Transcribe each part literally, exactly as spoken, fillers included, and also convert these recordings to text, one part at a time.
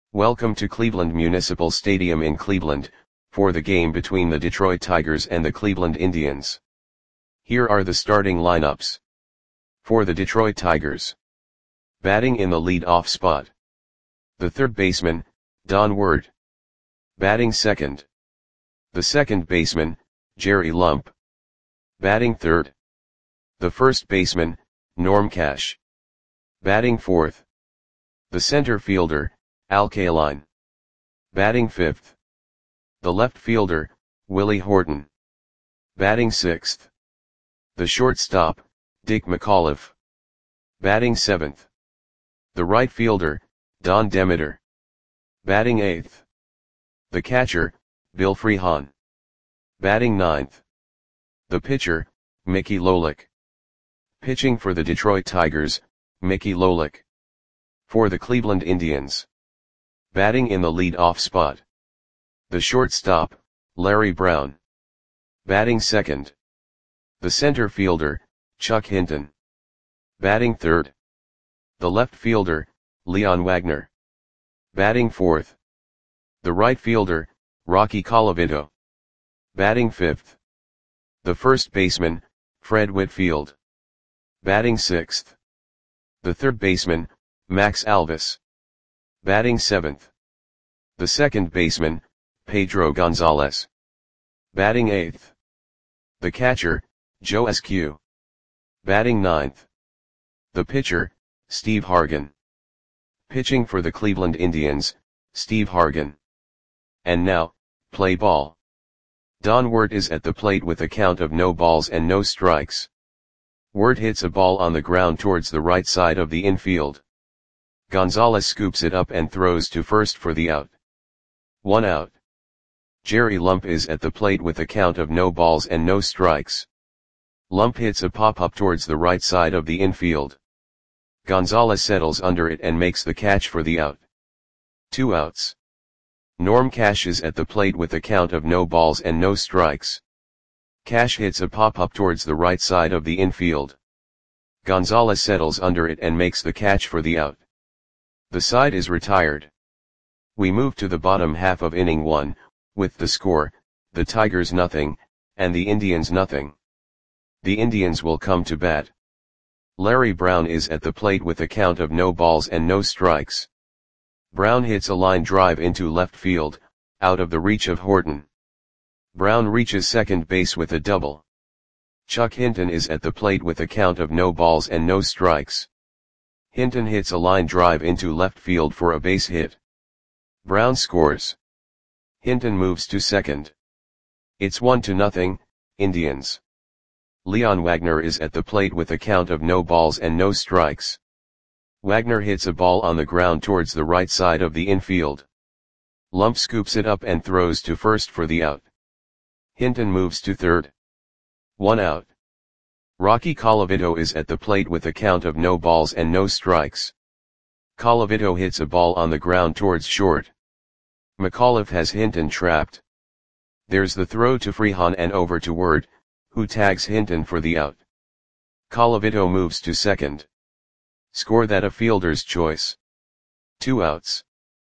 Welcome to Cleveland Municipal Stadium in Cleveland, for the game between the Detroit Tigers and the Cleveland Indians. Here are the starting lineups. For the Detroit Tigers. Batting in the lead-off spot. The third baseman, Don Ward. Batting second. The second baseman, Jerry Lump. Batting third. The first baseman, Norm Cash. Batting fourth. The center fielder, Al Kaline. Batting fifth. The left fielder, Willie Horton. Batting sixth. The shortstop, Dick McAuliffe. Batting seventh. The right fielder, Don Demeter. Batting eighth. The catcher, Bill Freehan. Batting ninth. The pitcher, Mickey Lolich. Pitching for the Detroit Tigers, Mickey Lolich. For the Cleveland Indians. Batting in the lead-off spot. The shortstop, Larry Brown. Batting second. The center fielder, Chuck Hinton. Batting third. The left fielder, Leon Wagner. Batting fourth. The right fielder, Rocky Colavito. Batting fifth. The first baseman, Fred Whitfield. Batting sixth. The third baseman, Max Alvis. Batting seventh. The second baseman, Pedro Gonzalez. Batting eighth. The catcher, Joe Eskew. Batting ninth. The pitcher, Steve Hargan. Pitching for the Cleveland Indians, Steve Hargan. And now, play ball. Don Ward is at the plate with a count of no balls and no strikes. Ward hits a ball on the ground towards the right side of the infield. Gonzalez scoops it up and throws to first for the out. One out. Jerry Lump is at the plate with a count of no balls and no strikes. Lump hits a pop-up towards the right side of the infield. Gonzalez settles under it and makes the catch for the out. Two outs. Norm Cash is at the plate with a count of no balls and no strikes. Cash hits a pop-up towards the right side of the infield. Gonzalez settles under it and makes the catch for the out. The side is retired. We move to the bottom half of inning one, with the score, the Tigers nothing, and the Indians nothing. The Indians will come to bat. Larry Brown is at the plate with a count of no balls and no strikes. Brown hits a line drive into left field, out of the reach of Horton. Brown reaches second base with a double. Chuck Hinton is at the plate with a count of no balls and no strikes. Hinton hits a line drive into left field for a base hit. Brown scores. Hinton moves to second. It's one to nothing, Indians. Leon Wagner is at the plate with a count of no balls and no strikes. Wagner hits a ball on the ground towards the right side of the infield. Lump scoops it up and throws to first for the out. Hinton moves to third. One out. Rocky Colavito is at the plate with a count of no balls and no strikes. Colavito hits a ball on the ground towards short. McAuliffe has Hinton trapped. There's the throw to Freehan and over to Ward, who tags Hinton for the out. Colavito moves to second. Score that a fielder's choice. Two outs.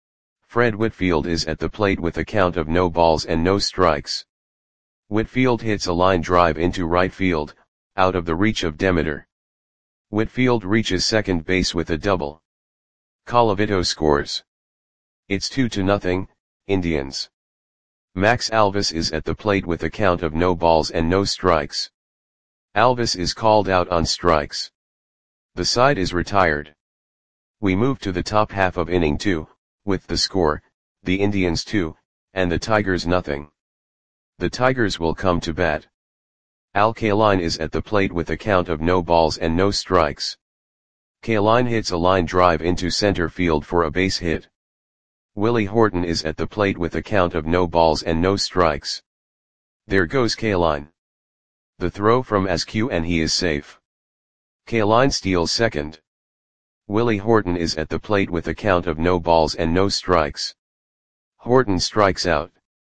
Fred Whitfield is at the plate with a count of no balls and no strikes. Whitfield hits a line drive into right field, out of the reach of Demeter. Whitfield reaches second base with a double. Colavito scores. It's two to nothing, Indians. Max Alvis is at the plate with a count of no balls and no strikes. Alvis is called out on strikes. The side is retired. We move to the top half of inning two, with the score, the Indians two, and the Tigers nothing. The Tigers will come to bat. Al Kaline is at the plate with a count of no balls and no strikes. Kaline hits a line drive into center field for a base hit. Willie Horton is at the plate with a count of no balls and no strikes. There goes Kaline. The throw from Eskew and he is safe. Kaline steals second. Willie Horton is at the plate with a count of no balls and no strikes. Horton strikes out.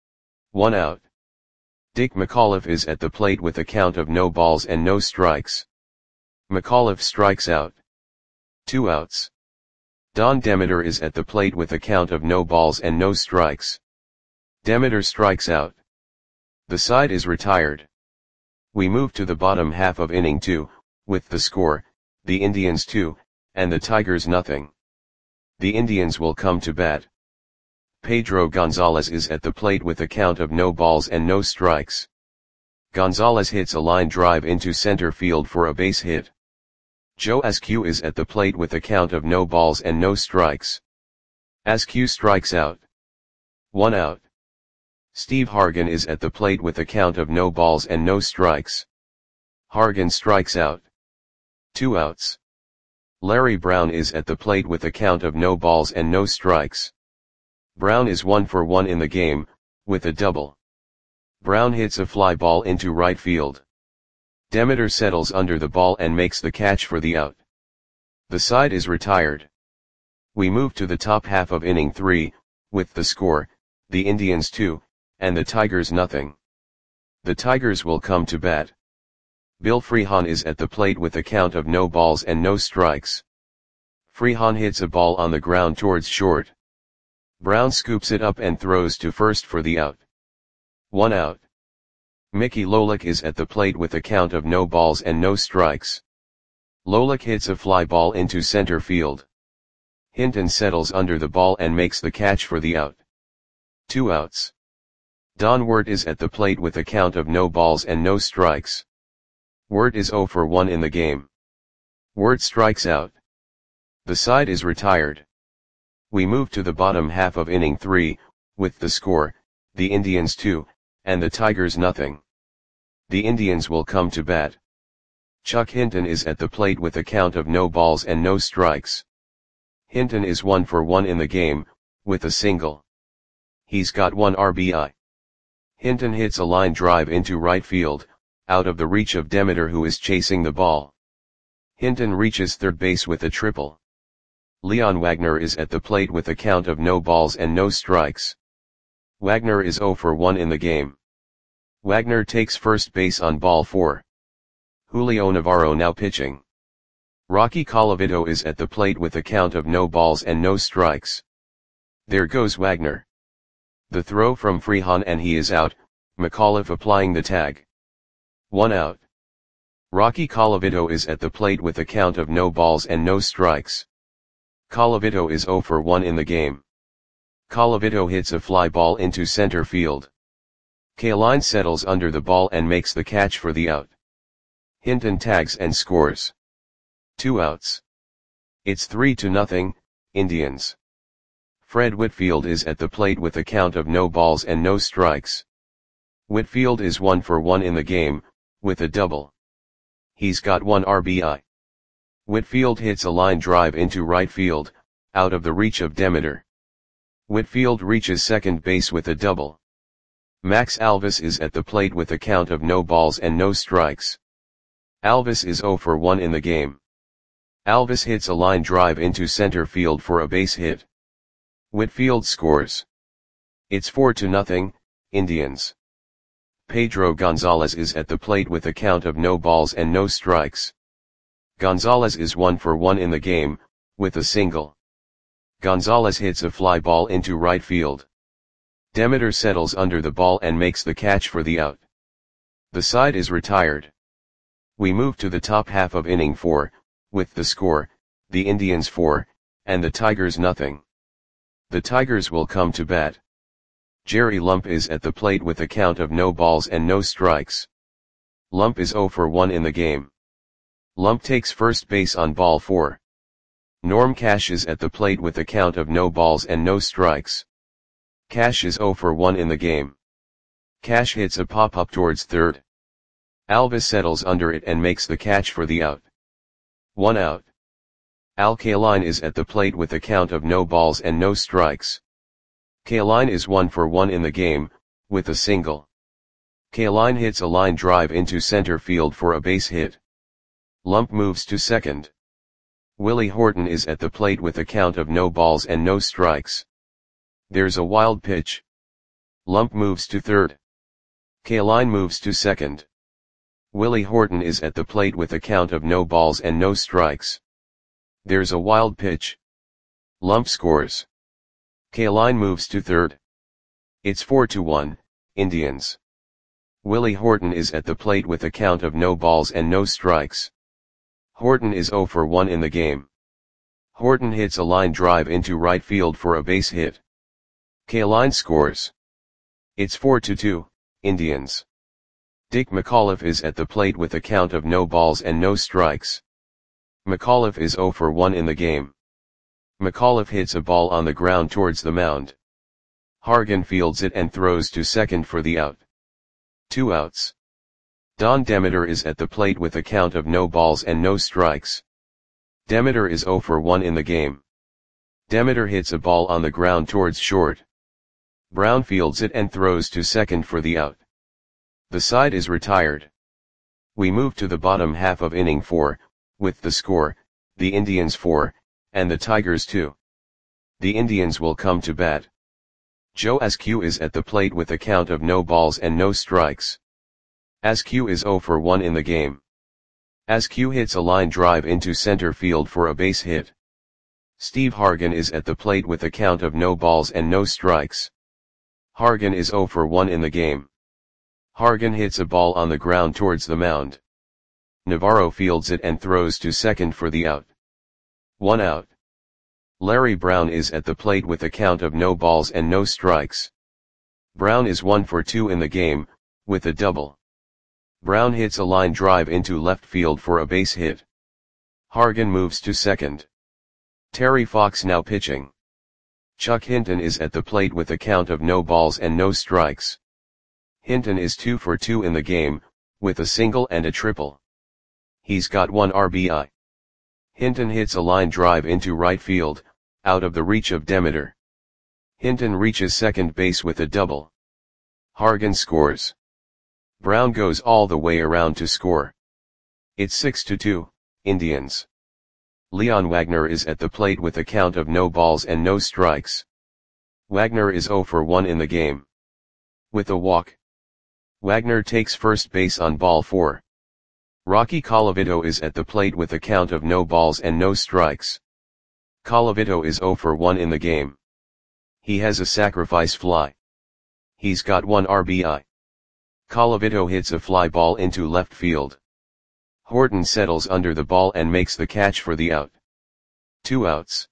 One out. Dick McAuliffe is at the plate with a count of no balls and no strikes. McAuliffe strikes out. Two outs. Don Demeter is at the plate with a count of no balls and no strikes. Demeter strikes out. The side is retired. We move to the bottom half of inning two, with the score, the Indians two, and the Tigers nothing. The Indians will come to bat. Pedro Gonzalez is at the plate with a count of no balls and no strikes. Gonzalez hits a line drive into center field for a base hit. Joe Askew is at the plate with a count of no balls and no strikes. Askew strikes out. One out. Steve Hargan is at the plate with a count of no balls and no strikes. Hargan strikes out. Two outs. Larry Brown is at the plate with a count of no balls and no strikes. Brown is one for one in the game, with a double. Brown hits a fly ball into right field. Demeter settles under the ball and makes the catch for the out. The side is retired. We move to the top half of inning three, with the score, the Indians two, and the Tigers nothing. The Tigers will come to bat. Bill Freehan is at the plate with a count of no balls and no strikes. Freehan hits a ball on the ground towards short. Brown scoops it up and throws to first for the out. One out. Mickey Lolich is at the plate with a count of no balls and no strikes. Lolich hits a fly ball into center field. Hinton settles under the ball and makes the catch for the out. Two outs. Don Wirt is at the plate with a count of no balls and no strikes. Wirt is zero for one in the game. Wirt strikes out. The side is retired. We move to the bottom half of inning three, with the score, the Indians two, and the Tigers nothing. The Indians will come to bat. Chuck Hinton is at the plate with a count of no balls and no strikes. Hinton is one for one in the game, with a single. He's got one R B I. Hinton hits a line drive into right field, out of the reach of Demeter who is chasing the ball. Hinton reaches third base with a triple. Leon Wagner is at the plate with a count of no balls and no strikes. Wagner is zero for one in the game. Wagner takes first base on ball four. Julio Navarro now pitching. Rocky Colavito is at the plate with a count of no balls and no strikes. There goes Wagner. The throw from Freehan and he is out, McAuliffe applying the tag. One out. Rocky Colavito is at the plate with a count of no balls and no strikes. Colavito is zero for one in the game. Colavito hits a fly ball into center field. Kaline settles under the ball and makes the catch for the out. Hinton tags and scores. Two outs. It's three to nothing, Indians. Fred Whitfield is at the plate with a count of no balls and no strikes. Whitfield is one for one in the game, with a double. He's got one R B I. Whitfield hits a line drive into right field, out of the reach of Demeter. Whitfield reaches second base with a double. Max Alvis is at the plate with a count of no balls and no strikes. Alvis is zero for one in the game. Alvis hits a line drive into center field for a base hit. Whitfield scores. It's four to nothing, Indians. Pedro Gonzalez is at the plate with a count of no balls and no strikes. Gonzalez is one for one in the game, with a single. Gonzalez hits a fly ball into right field. Demeter settles under the ball and makes the catch for the out. The side is retired. We move to the top half of inning four, with the score, the Indians four, and the Tigers nothing. The Tigers will come to bat. Jerry Lump is at the plate with a count of no balls and no strikes. Lump is zero for one in the game. Lump takes first base on ball four. Norm Cash is at the plate with a count of no balls and no strikes. Cash is zero for one in the game. Cash hits a pop-up towards third. Alvis settles under it and makes the catch for the out. One out. Al Kaline is at the plate with a count of no balls and no strikes. Kaline is one for one in the game, with a single. Kaline hits a line drive into center field for a base hit. Lump moves to second. Willie Horton is at the plate with a count of no balls and no strikes. There's a wild pitch. Lump moves to third. Kaline moves to second. Willie Horton is at the plate with a count of no balls and no strikes. There's a wild pitch. Lump scores. Kaline moves to third. It's four to one, Indians. Willie Horton is at the plate with a count of no balls and no strikes. Horton is zero for one in the game. Horton hits a line drive into right field for a base hit. Kaline scores. It's four to two, Indians. Dick McAuliffe is at the plate with a count of no balls and no strikes. McAuliffe is zero for one in the game. McAuliffe hits a ball on the ground towards the mound. Hargan fields it and throws to second for the out. Two outs. Don Demeter is at the plate with a count of no balls and no strikes. Demeter is zero for one in the game. Demeter hits a ball on the ground towards short. Brown fields it and throws to second for the out. The side is retired. We move to the bottom half of inning four, with the score, the Indians four, and the Tigers two. The Indians will come to bat. Joe Askew is at the plate with a count of no balls and no strikes. Askew is zero for one in the game. Askew hits a line drive into center field for a base hit. Steve Hargan is at the plate with a count of no balls and no strikes. Hargan is zero for one in the game. Hargan hits a ball on the ground towards the mound. Navarro fields it and throws to second for the out. One out. Larry Brown is at the plate with a count of no balls and no strikes. Brown is one for two in the game, with a double. Brown hits a line drive into left field for a base hit. Hargan moves to second. Terry Fox now pitching. Chuck Hinton is at the plate with a count of no balls and no strikes. Hinton is two for two in the game, with a single and a triple. He's got one R B I. Hinton hits a line drive into right field, out of the reach of Demeter. Hinton reaches second base with a double. Hargan scores. Brown goes all the way around to score. It's six to two, Indians. Leon Wagner is at the plate with a count of no balls and no strikes. Wagner is zero for one in the game. With a walk. Wagner takes first base on ball four. Rocky Colavito is at the plate with a count of no balls and no strikes. Colavito is zero for one in the game. He has a sacrifice fly. He's got one R B I. Colavito hits a fly ball into left field. Horton settles under the ball and makes the catch for the out. Two outs.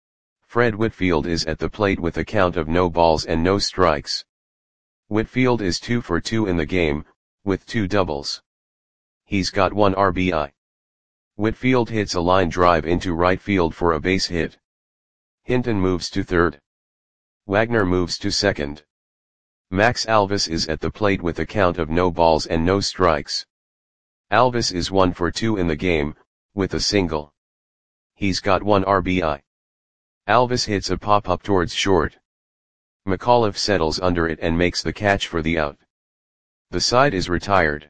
Fred Whitfield is at the plate with a count of no balls and no strikes. Whitfield is two for two in the game, with two doubles. He's got one R B I. Whitfield hits a line drive into right field for a base hit. Hinton moves to third. Wagner moves to second. Max Alvis is at the plate with a count of no balls and no strikes. Alvis is one for two in the game, with a single. He's got one R B I. Alvis hits a pop-up towards short. McAuliffe settles under it and makes the catch for the out. The side is retired.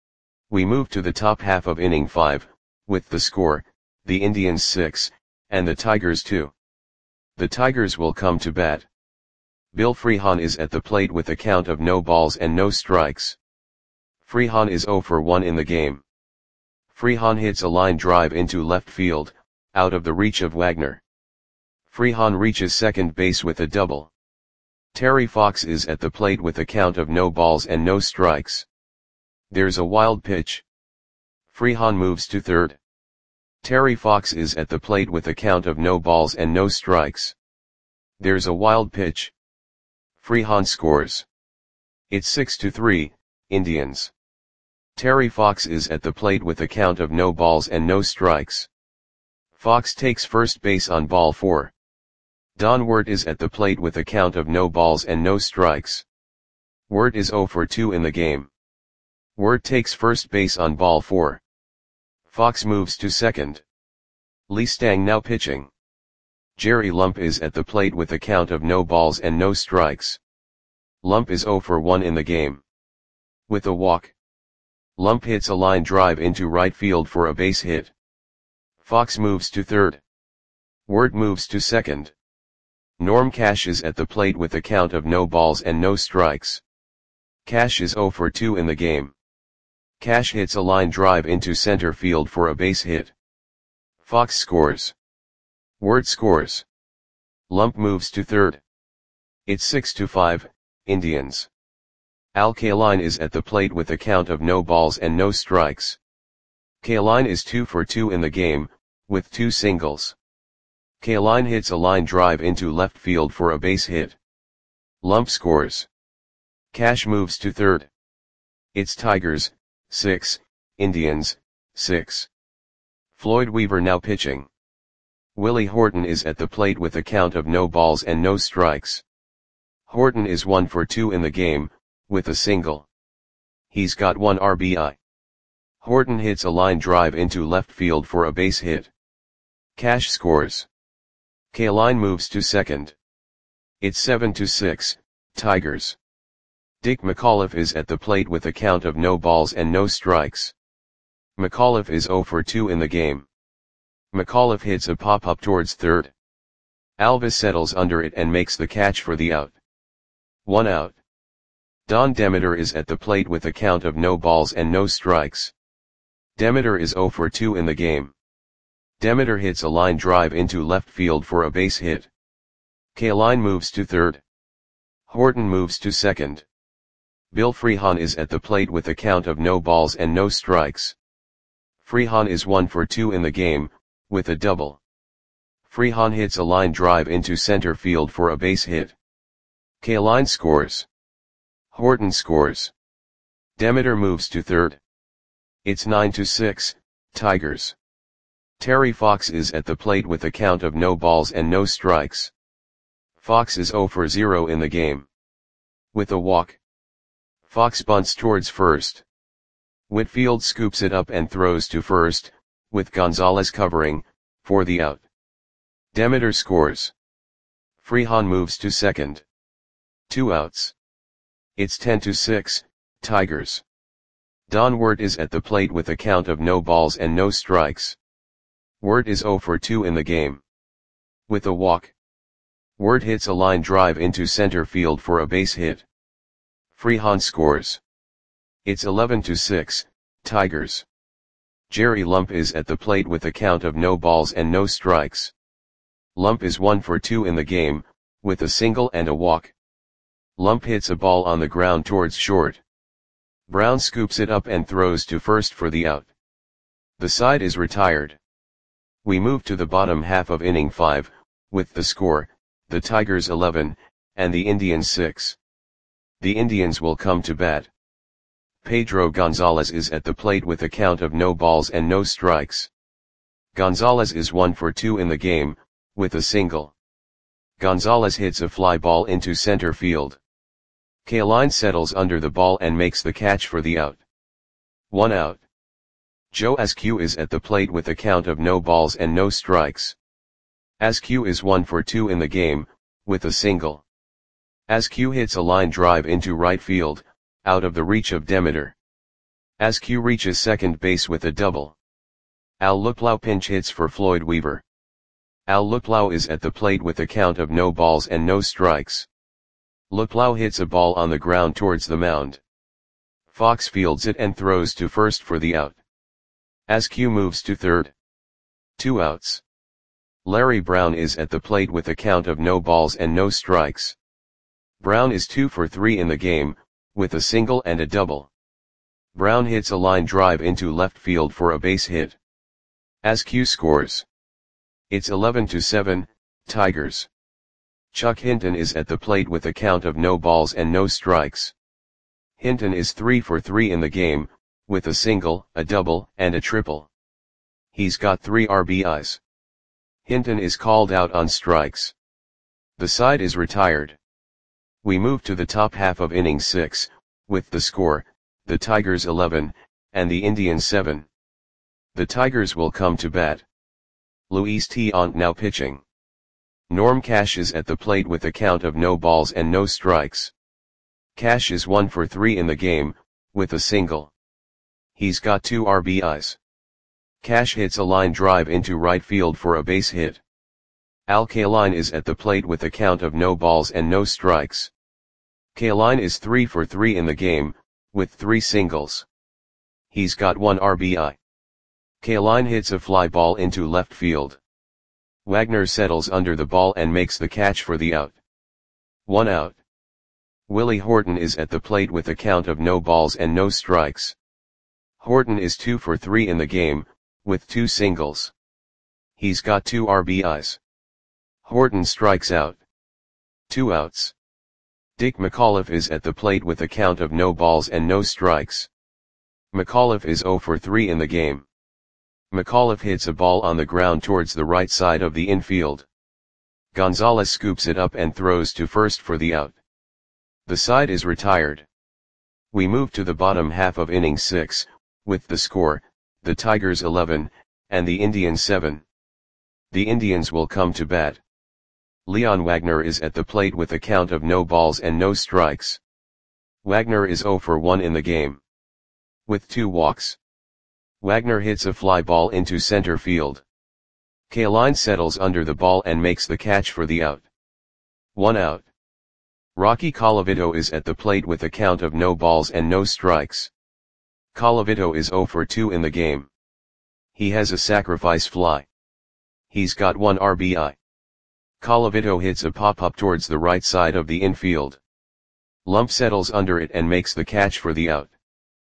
We move to the top half of inning five, with the score, the Indians six, and the Tigers two. The Tigers will come to bat. Bill Freehan is at the plate with a count of no balls and no strikes. Freehan is zero for one in the game. Freehan hits a line drive into left field, out of the reach of Wagner. Freehan reaches second base with a double. Terry Fox is at the plate with a count of no balls and no strikes. There's a wild pitch. Freehan moves to third. Terry Fox is at the plate with a count of no balls and no strikes. There's a wild pitch. Freehan scores. It's six to three, Indians. Terry Fox is at the plate with a count of no balls and no strikes. Fox takes first base on ball four. Don Wirt is at the plate with a count of no balls and no strikes. Wirt is zero for two in the game. Wirt takes first base on ball four. Fox moves to second. Lee Stang now pitching. Jerry Lump is at the plate with a count of no balls and no strikes. Lump is zero for one in the game. With a walk. Lump hits a line drive into right field for a base hit. Fox moves to third. Wirt moves to second. Norm Cash is at the plate with a count of no balls and no strikes. Cash is zero for two in the game. Cash hits a line drive into center field for a base hit. Fox scores. Wirt scores. Lump moves to third. It's six to five, Indians. Al Kaline is at the plate with a count of no balls and no strikes. Kaline is two for two in the game, with two singles. Kaline hits a line drive into left field for a base hit. Lump scores. Cash moves to third. It's Tigers, six, Indians, six. Floyd Weaver now pitching. Willie Horton is at the plate with a count of no balls and no strikes. Horton is one for two in the game, with a single. He's got one R B I. Horton hits a line drive into left field for a base hit. Cash scores. Kaline moves to second. It's seven to six, Tigers. Dick McAuliffe is at the plate with a count of no balls and no strikes. McAuliffe is zero for two in the game. McAuliffe hits a pop-up towards third. Alvis settles under it and makes the catch for the out. One out. Don Demeter is at the plate with a count of no balls and no strikes. Demeter is zero for two in the game. Demeter hits a line drive into left field for a base hit. Kaline moves to third. Horton moves to second. Bill Freehan is at the plate with a count of no balls and no strikes. Freehan is one for two in the game, with a double. Freehan hits a line drive into center field for a base hit. Kaline scores. Horton scores. Demeter moves to third. It's nine to six, Tigers. Terry Fox is at the plate with a count of no balls and no strikes. Fox is zero for zero in the game. With a walk. Fox bunts towards first. Whitfield scoops it up and throws to first, with Gonzalez covering, for the out. Demeter scores. Freehan moves to second. Two outs. It's ten to six, Tigers. Don Wirt is at the plate with a count of no balls and no strikes. Wirt is zero for two in the game. With a walk. Wirt hits a line drive into center field for a base hit. Freehan scores. It's eleven to six, Tigers. Jerry Lump is at the plate with a count of no balls and no strikes. Lump is one for two in the game, with a single and a walk. Lump hits a ball on the ground towards short. Brown scoops it up and throws to first for the out. The side is retired. We move to the bottom half of inning five, with the score, the Tigers eleven, and the Indians six. The Indians will come to bat. Pedro Gonzalez is at the plate with a count of no balls and no strikes. Gonzalez is one for two in the game, with a single. Gonzalez hits a fly ball into center field. Kaline settles under the ball and makes the catch for the out. One out. Joe Askew is at the plate with a count of no balls and no strikes. Askew is one for two in the game, with a single. Askew hits a line drive into right field, out of the reach of Demeter. Askew reaches second base with a double. Al Luplow pinch hits for Floyd Weaver. Al Luplow is at the plate with a count of no balls and no strikes. Luplow hits a ball on the ground towards the mound. Fox fields it and throws to first for the out. Askew moves to third. Two outs. Larry Brown is at the plate with a count of no balls and no strikes. Brown is two for three in the game, with a single and a double. Brown hits a line drive into left field for a base hit. Askew scores. It's eleven to seven, Tigers. Chuck Hinton is at the plate with a count of no balls and no strikes. Hinton is three for three in the game, with a single, a double, and a triple. He's got three R B Is. Hinton is called out on strikes. The side is retired. We move to the top half of inning six, with the score, the Tigers eleven, and the Indians seven. The Tigers will come to bat. Luis Tiant now pitching. Norm Cash is at the plate with a count of no balls and no strikes. Cash is one for three in the game, with a single. He's got two R B Is. Cash hits a line drive into right field for a base hit. Al Kaline is at the plate with a count of no balls and no strikes. Kaline is three for three in the game, with three singles. He's got one R B I. Kaline hits a fly ball into left field. Wagner settles under the ball and makes the catch for the out. One out. Willie Horton is at the plate with a count of no balls and no strikes. Horton is two for three in the game, with two singles. He's got two R B Is. Horton strikes out. Two outs. Dick McAuliffe is at the plate with a count of no balls and no strikes. McAuliffe is zero for three in the game. McAuliffe hits a ball on the ground towards the right side of the infield. Gonzalez scoops it up and throws to first for the out. The side is retired. We move to the bottom half of inning six, with the score, the Tigers eleven, and the Indians seven. The Indians will come to bat. Leon Wagner is at the plate with a count of no balls and no strikes. Wagner is zero for one in the game. With two walks. Wagner hits a fly ball into center field. Kaline settles under the ball and makes the catch for the out. One out. Rocky Colavito is at the plate with a count of no balls and no strikes. Colavito is zero for two in the game. He has a sacrifice fly. He's got one R B I. Colavito hits a pop-up towards the right side of the infield. Lump settles under it and makes the catch for the out.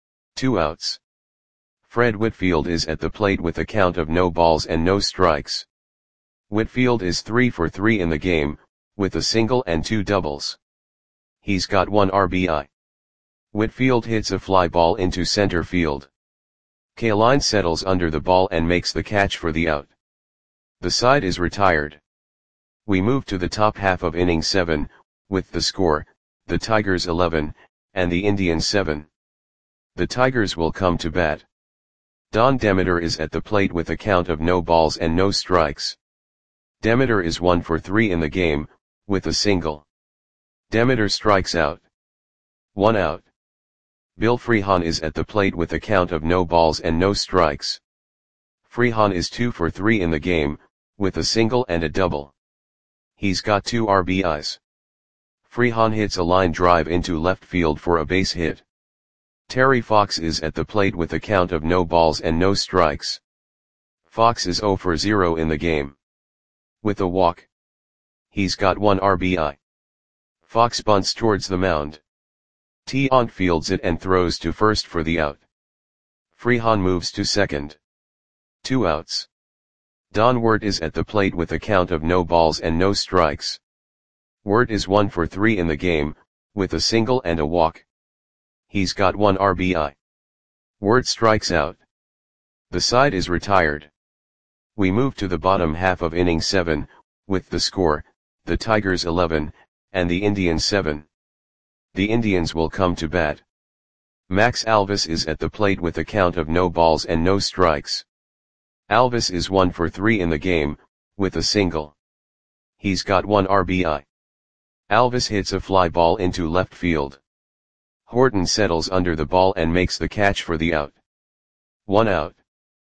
Two outs. Fred Whitfield is at the plate with a count of no balls and no strikes. Whitfield is three for three in the game, with a single and two doubles. He's got one R B I. Whitfield hits a fly ball into center field. Kaline settles under the ball and makes the catch for the out. The side is retired. We move to the top half of inning seven, with the score, the Tigers eleven, and the Indians seven. The Tigers will come to bat. Don Demeter is at the plate with a count of no balls and no strikes. Demeter is one for three in the game, with a single. Demeter strikes out. One out. Bill Freehan is at the plate with a count of no balls and no strikes. Freehan is two for three in the game, with a single and a double. He's got two R B Is. Freehan hits a line drive into left field for a base hit. Terry Fox is at the plate with a count of no balls and no strikes. Fox is zero for zero in the game. With a walk. He's got one R B I. Fox bunts towards the mound. Tiant fields it and throws to first for the out. Freehan moves to second. Two outs. Don Wirt is at the plate with a count of no balls and no strikes. Wirt is one for three in the game, with a single and a walk. He's got one R B I. Wirt strikes out. The side is retired. We move to the bottom half of inning seven, with the score, the Tigers eleven, and the Indians seven. The Indians will come to bat. Max Alvis is at the plate with a count of no balls and no strikes. Alvis is one for three in the game, with a single. He's got one R B I. Alvis hits a fly ball into left field. Horton settles under the ball and makes the catch for the out. One out.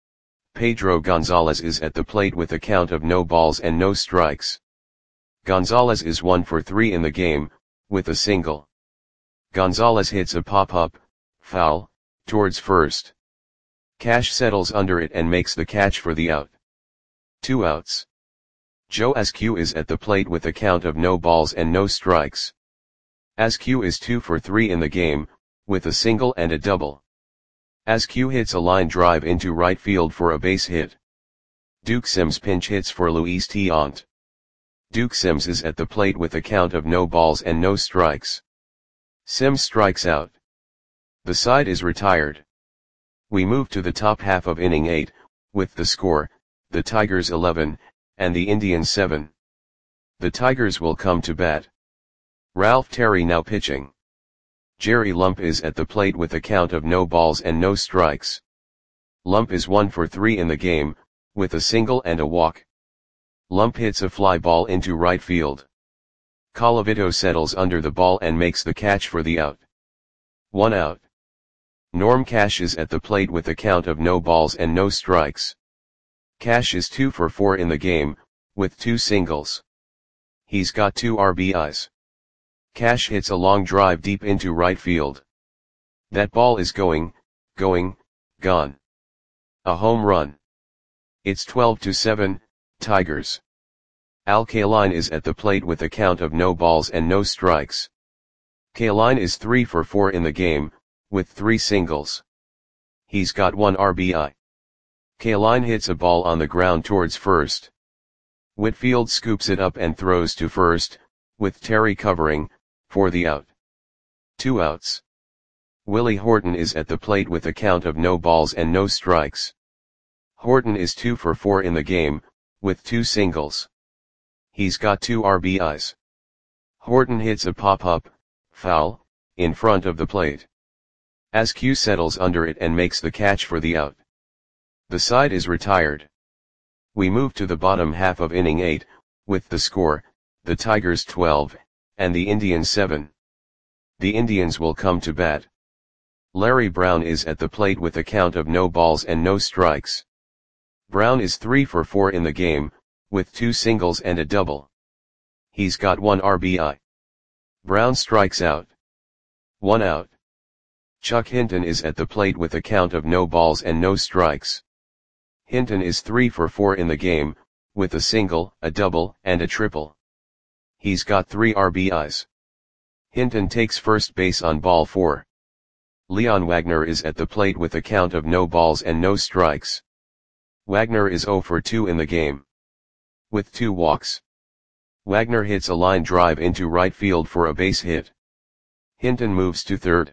Pedro Gonzalez is at the plate with a count of no balls and no strikes. Gonzalez is one for three in the game, with a single. Gonzalez hits a pop-up, foul, towards first. Cash settles under it and makes the catch for the out. Two outs. Joe Askew is at the plate with a count of no balls and no strikes. Askew is two for three in the game, with a single and a double. Askew hits a line drive into right field for a base hit. Duke Sims pinch hits for Luis Tiant. Duke Sims is at the plate with a count of no balls and no strikes. Sims strikes out. The side is retired. We move to the top half of inning eight, with the score, the Tigers eleven, and the Indians seven. The Tigers will come to bat. Ralph Terry now pitching. Jerry Lump is at the plate with a count of no balls and no strikes. Lump is one for three in the game, with a single and a walk. Lump hits a fly ball into right field. Colavito settles under the ball and makes the catch for the out. One out. Norm Cash is at the plate with a count of no balls and no strikes. Cash is two for four in the game, with two singles. He's got two R B Is. Cash hits a long drive deep into right field. That ball is going, going, gone. A home run. It's twelve to seven, Tigers. Al Kaline is at the plate with a count of no balls and no strikes. Kaline is three for four in the game, with three singles. He's got one R B I. Kaline hits a ball on the ground towards first. Whitfield scoops it up and throws to first, with Terry covering, for the out. Two outs. Willie Horton is at the plate with a count of no balls and no strikes. Horton is two for four in the game, with two singles. He's got two R B Is. Horton hits a pop-up, foul, in front of the plate. Askew settles under it and makes the catch for the out. The side is retired. We move to the bottom half of inning eight, with the score, the Tigers twelve, and the Indians seven. The Indians will come to bat. Larry Brown is at the plate with a count of no balls and no strikes. Brown is three for four in the game, with two singles and a double. He's got one R B I. Brown strikes out. One out. Chuck Hinton is at the plate with a count of no balls and no strikes. Hinton is three for four in the game, with a single, a double, and a triple. He's got three R B Is. Hinton takes first base on ball four. Leon Wagner is at the plate with a count of no balls and no strikes. Wagner is zero for two in the game. With two walks. Wagner hits a line drive into right field for a base hit. Hinton moves to third.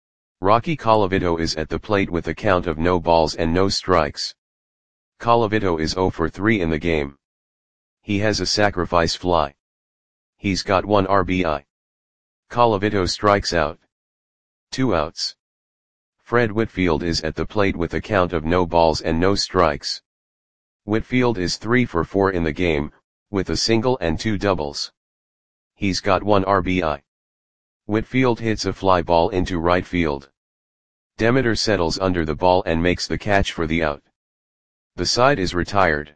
Rocky Colavito is at the plate with a count of no balls and no strikes. Colavito is zero for three in the game. He has a sacrifice fly. He's got one R B I. Colavito strikes out. Two outs. Fred Whitfield is at the plate with a count of no balls and no strikes. Whitfield is three for four in the game, with a single and two doubles. He's got one R B I. Whitfield hits a fly ball into right field. Demeter settles under the ball and makes the catch for the out. The side is retired.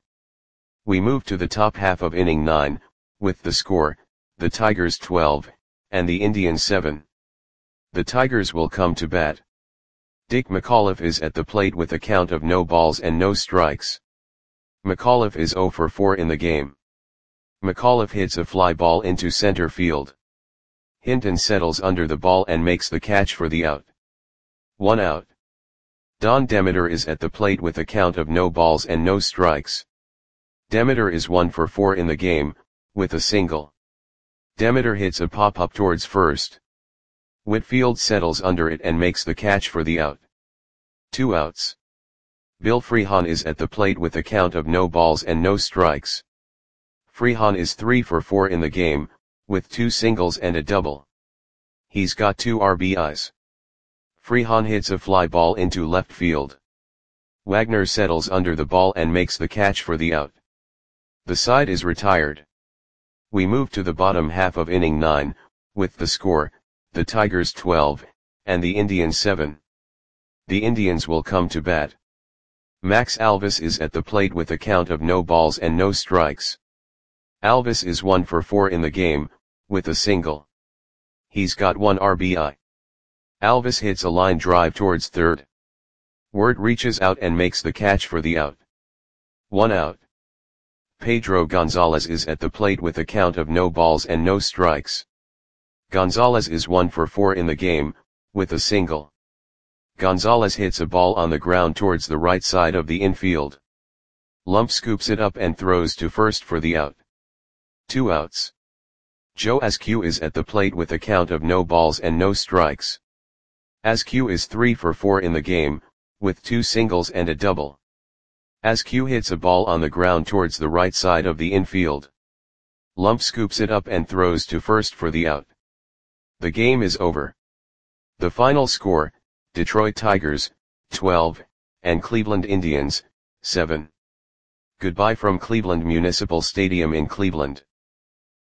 We move to the top half of inning nine, with the score, the Tigers twelve, and the Indians seven. The Tigers will come to bat. Dick McAuliffe is at the plate with a count of no balls and no strikes. McAuliffe is zero for four in the game. McAuliffe hits a fly ball into center field. Hinton settles under the ball and makes the catch for the out. One out. Don Demeter is at the plate with a count of no balls and no strikes. Demeter is one for four in the game, with a single. Demeter hits a pop-up towards first. Whitfield settles under it and makes the catch for the out. Two outs. Bill Freehan is at the plate with a count of no balls and no strikes. Freehan is three for four in the game, with two singles and a double. He's got two R B Is. Freehan hits a fly ball into left field. Wagner settles under the ball and makes the catch for the out. The side is retired. We move to the bottom half of inning nine, with the score, the Tigers twelve, and the Indians seven. The Indians will come to bat. Max Alvis is at the plate with a count of no balls and no strikes. Alvis is one for four in the game, with a single. He's got one R B I. Alvis hits a line drive towards third. Wirt reaches out and makes the catch for the out. One out. Pedro Gonzalez is at the plate with a count of no balls and no strikes. Gonzalez is one for four in the game, with a single. Gonzalez hits a ball on the ground towards the right side of the infield. Lump scoops it up and throws to first for the out. Two outs. Joe Askew is at the plate with a count of no balls and no strikes. Askew is three for four in the game, with two singles and a double. Askew hits a ball on the ground towards the right side of the infield. Lump scoops it up and throws to first for the out. The game is over. The final score, Detroit Tigers, twelve, and Cleveland Indians, seven. Goodbye from Cleveland Municipal Stadium in Cleveland.